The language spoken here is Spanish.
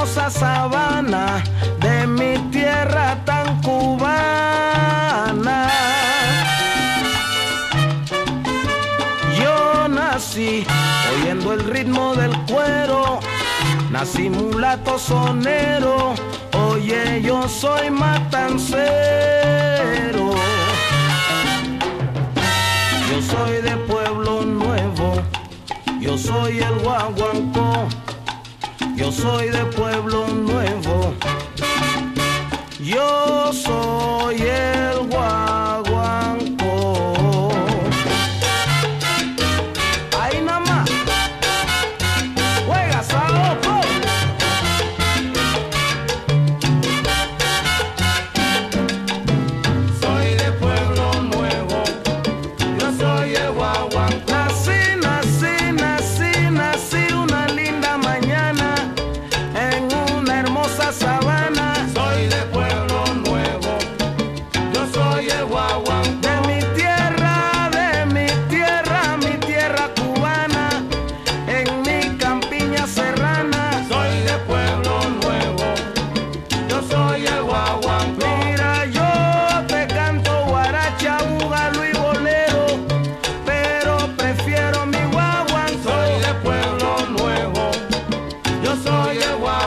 hermosa sabana de mi tierra tan cubana. Yo nací oyendo el ritmo del cuero, nací mulato sonero, oye, yo soy matancero. Yo soy de Pueblo Nuevo, yo soy el guaguancó. Yo soy de Pueblo Nuevo, yo soy el guaguancó. Ahí nada más, juega saoco. Soy de Pueblo Nuevo, yo soy el guaguancó. Nací una linda mañana en una hermosa sabana. Soy de Pueblo Nuevo, yo soy el guaguancó. De mi tierra cubana, en mi campiña serrana. Soy de Pueblo Nuevo, yo soy el guaguancó. Mira, yo te canto guaracha, búgalo y bolero, pero prefiero mi guaguancó. Soy de Pueblo Nuevo, yo soy el guaguancó.